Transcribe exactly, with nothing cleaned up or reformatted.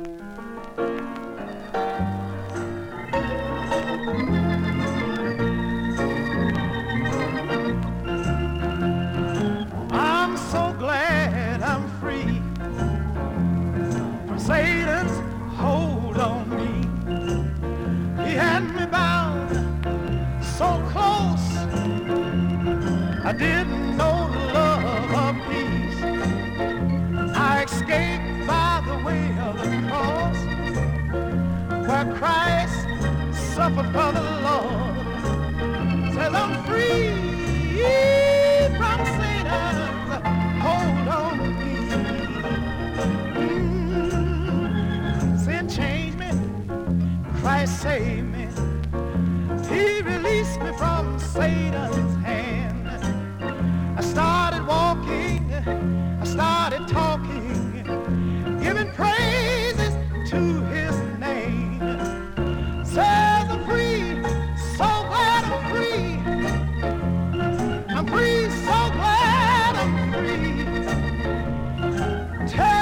I'm so glad I'm free from Satan's hold on me. He had me bound so close, I didn't know the love of peace. I escaped by the way of the cross, where Christ suffered for the Lord. Says I'm free from Satan's hold on me. Mm, sin changed me, Christ saved me. He released me from Satan's hand. I started walking, I started talking, giving praises to his name. Says I'm free, so glad I'm free. I'm free, so glad I'm free. Tell